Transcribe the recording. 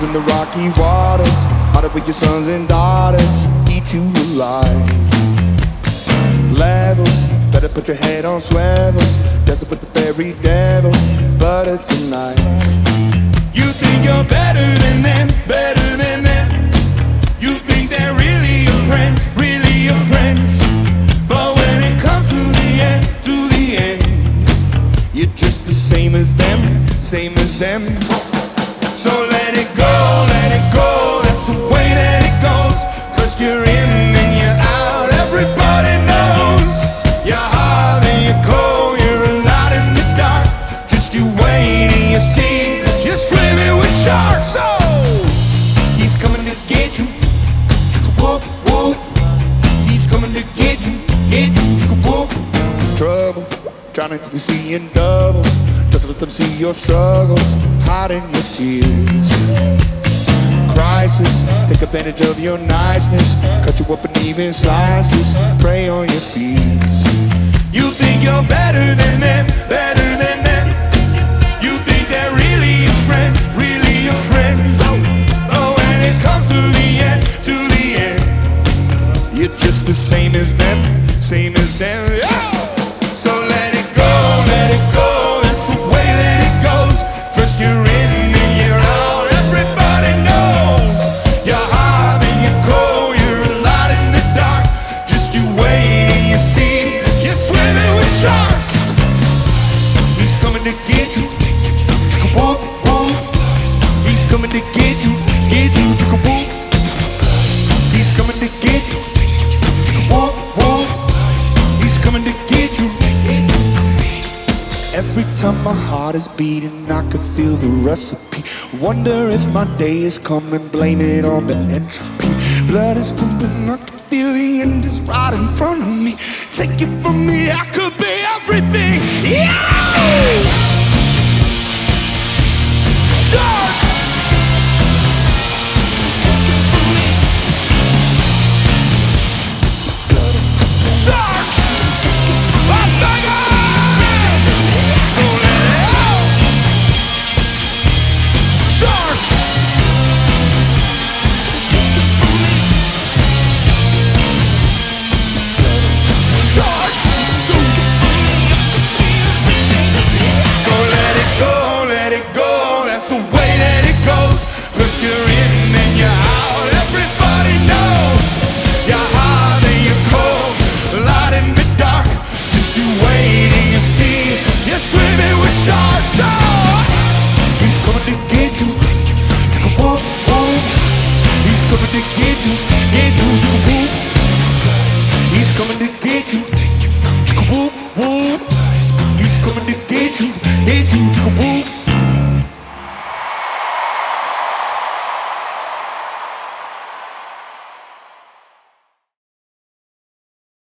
Monsters in the rocky waters, harder for your sons and daughters, eat you alive. Levels, better put your head on swivels, dancing with the fairy devil, butter tonight. You think you're better than them, better than them. You think they're really your friends, really your friends. But when it comes to the end, you're just the same as them, same as them. So let it go, that's the way that it goes. First you're in, then you're out, everybody knows. You're hard and you're cold, you're a lot in the dark. Just you wait and you see, you're swimming with sharks. So he's coming to get you, whoop, whoop. He's coming to get you, whoop. Trouble, trying to see in doubles, just let them see your struggles, hiding your tears. Crisis, take advantage of your niceness, cut you up in even slices, prey on your fears. You think you're better than them, better than them. You think they're really your friends, really your friends. Oh, when it comes to the end, you're just the same as them, same as them. Yeah! So let it go, that's the way that it goes. First you're in, then you're out, everybody knows. You're hard and you're cold, you're a lot in the dark. Just you wait and you see, you're swimming with sharks. He's coming to get you, whoop, whoop. He's coming to get you, whoop. He's coming to get you, whoop, whoop. He's coming to get you. Every time my heart is beating, I can feel the recipe. Wonder if my day is coming, blame it on the entropy. Blood is pumping, I can feel the end is right in front of me. Take it from me, I could be everything. Yeah! Sharks! Sharks! Las Vegas! So let it out! Sharks! Sharks! So let it go, that's the way that it goes. First you're in, then you're out, everybody knows. You're hard and you're cold, a lot in the dark. Just you wait and you see, you're swimming with sharks. Oh, he's coming to get you, whoop, whoop. He's coming to get you, whoop. He's coming to get you, whoop, whoop. He's coming to get you, whoop.